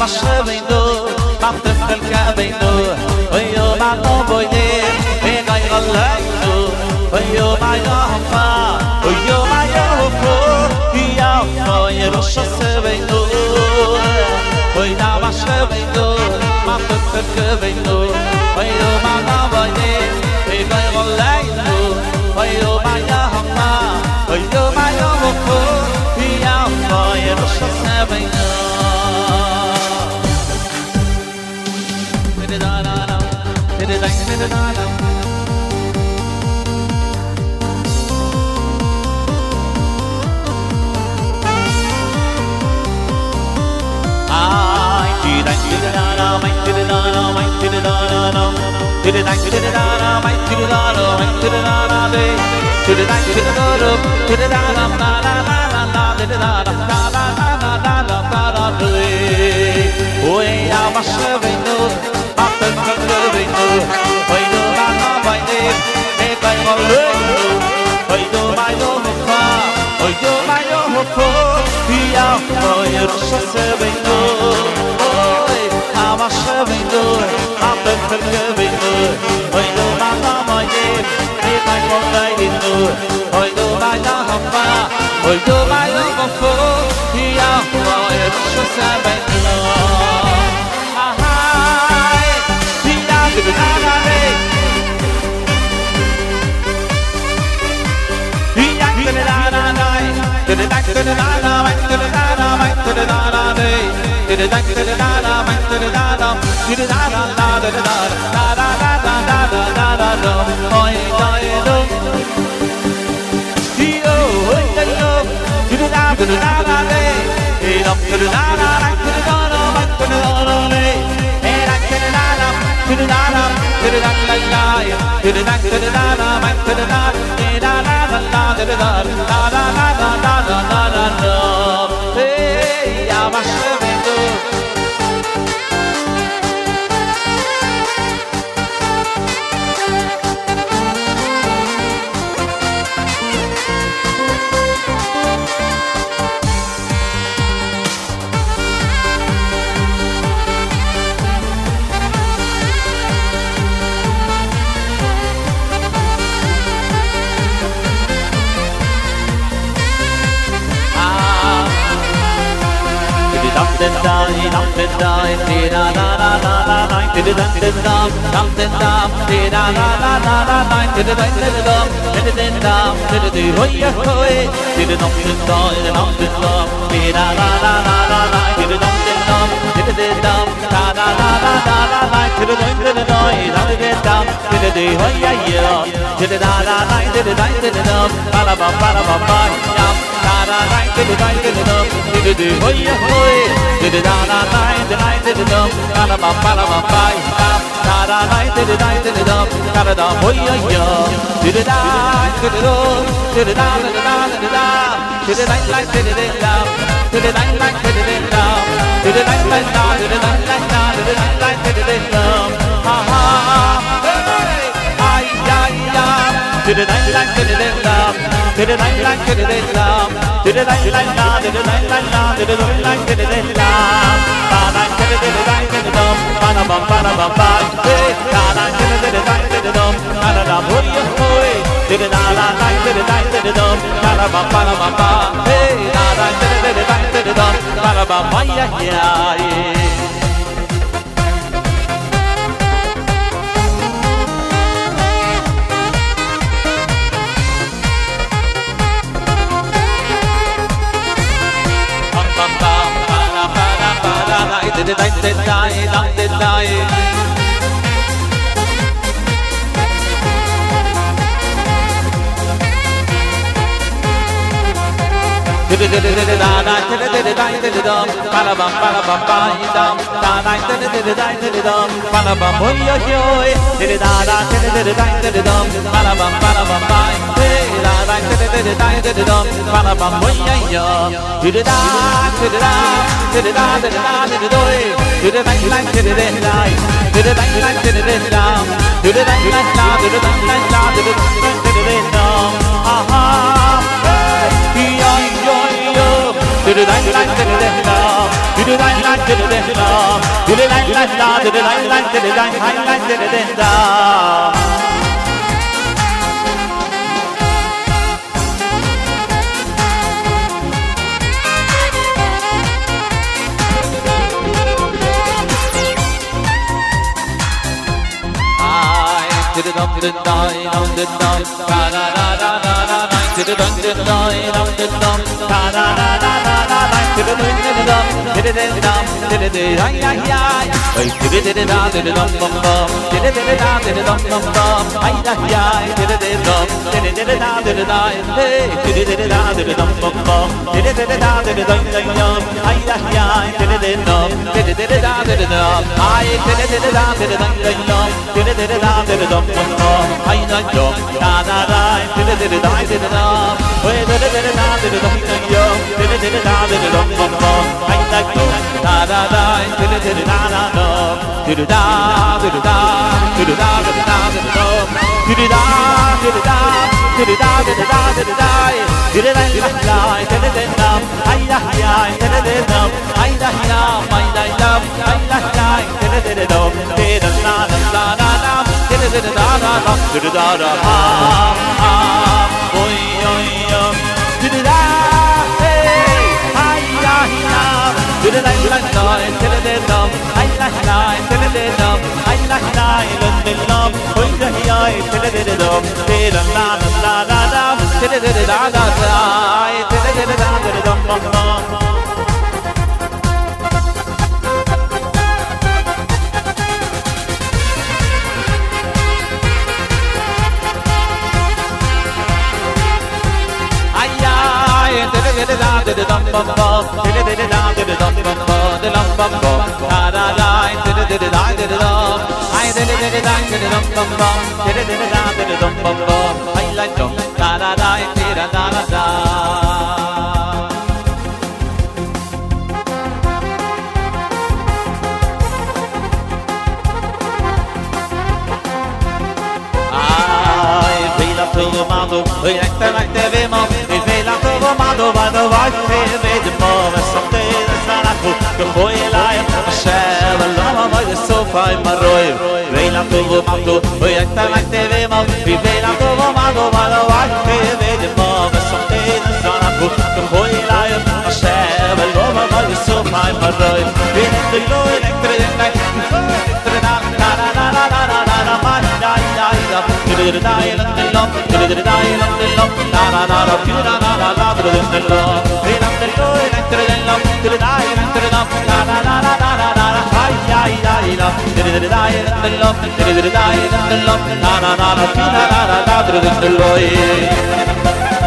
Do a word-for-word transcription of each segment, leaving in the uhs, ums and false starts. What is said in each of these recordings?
بشبينو ما بتفكر كابينو ويو ما نوبويني بيناي غلاينو ويو ما يهفا ويو ما يهفو يا فاي رش سبينو وينا بشبينو ما بتفكر كابينو ويو ما نوبويني بيناي غلاينو ويو ما يهفا ويو ما يهفو يا فاي رش سبينو Oi do mai lo mo fo ya mo e so sa ba lo ai ti da de na na ne ti da de na na na de de da de na na ma de na na ma de na na ne de de da de na na ma de na na de na na na de na na na na na na na na no oi oi do to the da to the da da day, it up to the da da da to the da da da to the da da day, and I to the da da to the da da to the da da da to the da to the da da to the da da da da da to the da da da da da da da da da. Hey, I'm a shivendo. Then die, dum then die, di da da da da da da, di da then dum, dum then dum, di da da da da da da, di da then dum, di then dum, di da di hoy hoy, di da dum then dum, di da dum then dum, di da da da da da da, di da dum then dum, di da then dum, da da da da da da da, di da dum then dum, da da then dum, di da di hoy yo, di da da da da, di da di da dum, ba la ba ba la ba ba, yum, da da da, di da di da dum, di da di hoy hoy. Did it on a night, the night did it up, got a bum, got a bum, bye, got a night, did it, night did it up, got a dumb, boy, yo, did it die, did it up, did it down, did it down, did it down, did it night, like, did it down, did it night, like, did it down, did it night, like, down, did it night, like, down, did it night, like, did it down, ha ha, hey, ay, ay, ay, did it night, like, did it down, did it night, like, did it down, did it night, like, down, did it night, like, down, did it night, like, did it down. Ba-da, did it, did it, did it, dum, ba-da-bum, ba-da-bum, bye. Hey, da-da, did it, did it, did it, dum, ba-da-dum, hoy, hoy. Did it, da-da, did it, did it, dum, ba-da-bum, ba-da-bum, bye. Hey, da-da, did it, did it, did it, dum, ba-da-bum, bye, yeah, yeah. Did it, did it, die, did it, die. Did it, did it, did it, die, did it, did it, die, did it, dum, ba-da-bum, ba-da-bum, bye, dum, da-da, did it, did it, die, did it, dum, ba-da-bum, hoy, hoy, did it, da-da, did it, did it, die, did it, dum, ba-da-bum, ba-da-bum, bye, hey, da-da, did it, did it, die, did it, dum, ba-da-bum, hoy, hoy, did it, da, did it, da, did it, da, did it, da, did it, hoy, did it, like, like, did it, die, did it, like, like, did it, down, did it, like, like, da, did it, like, like, da, did it, did it, dum, ha, ha, hey, yo, yo, yo. Did do da da da da do do da da da da do do da da da do do da da da da da da da. Did it up, did it die, down, did it down, da da da da da da da. Did it up, did it die, down, did it down, da da da da da da da. Did it up, did it up, did it down, did it did ay ay ay. Did it did it down, did it up, bum bum. Did it did it down, did it up, bum bum. Ay ay ay. Did it did it up, did it did it down, did it die. Hey, did it did it down, did it up, bum bum. Did it did it down, did it down, did it up. Ay ay ay. Did it did it up, did it did it down, did it up. Ay, did it did it down, did it down, did it up. Did it did it down, did it up. I like you, da da da, did it did it I did it up, we did it did it I did it up, yo, did it did it I did it up, I like you, da da da, did it did it da da da, did it da, did it da, did it da, did it da, did it da, did it da, did it da, did it da, did it da, did it da, did it da, did it da, did it da, I like ya, did it did up, I like ya, I like ya, I like ya, did it did it up, did it da da da da. Did it da da da, did it da da ah ah, oi oi oi, did it da, hey, ay ay ay, did it da da da, did it da, ay ay ay, did it da, ay ay ay, did it da, oi ay ay, did it da, did it da da da da, did it da da da, did it da da da da. Did it down, did it dum bum bum, did it did it down, did it dum bum bum, did it bum bum, da da da, did it did it I did it up, I did it did it I did it dum bum bum, did it did it down, did it dum bum bum, I like dum, da da da, did da da da da. I feel up to the mountain, we like the like the vimo, we feel up to the mountain, by the white fair made the bomb, and someday the sun I cook, the boy alive, a shell, a lama by the sofa in my roy, feel up to the mountain, we like the like the vimo, we feel up to the mountain, by the white fair made the bomb, and someday the sun I cook, the boy alive, a shell, a lama by the sofa in my roy, we like the low electric night, did it die in the lump, did it die in the lump, la la la la, you la la la la, did it in the lump, did it die in the lump, did it die in the lump, la la la la la la la, ay ay ay la, did it die in the lump, did it die in the lump, la la la la, you la la la la, did it in the lump.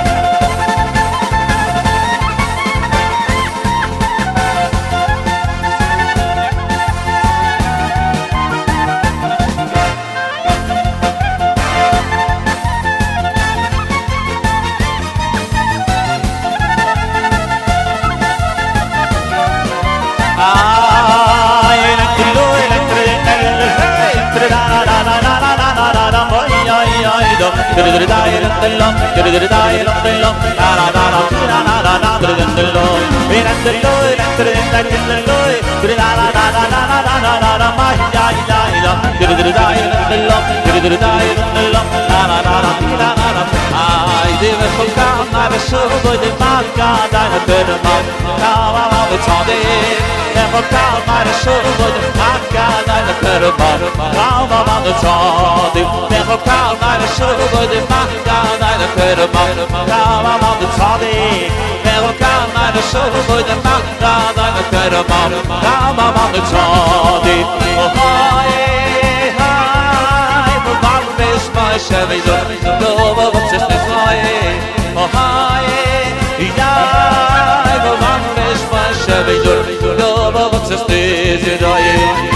Did it die in the lump, did it die in the lump, la la la la, la la la la, did it in the lump, in the loy, did it in the loy, did it la la la la la la la la la, my ya ya ya, did it die in the lump, did it die in the lump, la la la la, la la la. I did a full count, I was so good in my God, I had been a month, now I'm it's all day. Never count my soul, but my God, I had been a month, now I'm on the top. Never count my soul, but my God, I had been a month, now I'm on the top. Never count my soul, but my God, I had been a month, now I'm on the top. Oh, hi, hi, but my face, my Chevy, no, what's this like? Oh, hi, yeah, but my face, my Chevy, no, what's this like?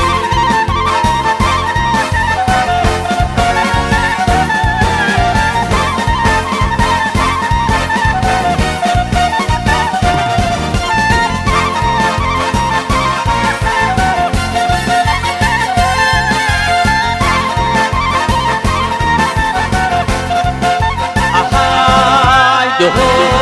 The whole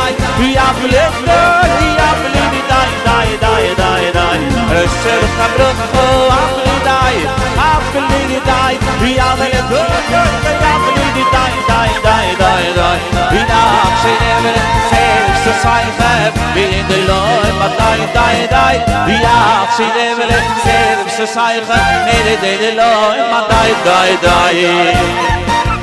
die, we are blessed, we are blessed, die, die, die, die, die. Resher Chabrocho, Afli die, Afli die, we are blessed, we are blessed, die, die, die, die, die. We are Shenever, Sev Society, we in the Lord, but die, die, die. We are Shenever, Sev Society, made it in the Lord, but die, die, die.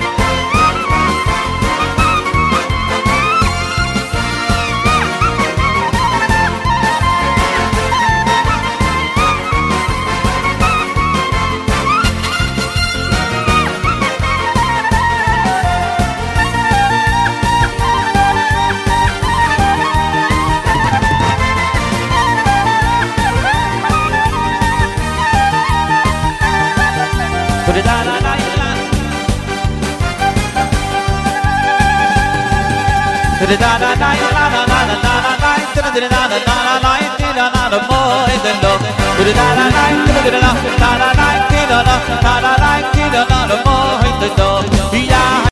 Da da da da da da da da da da da da da da da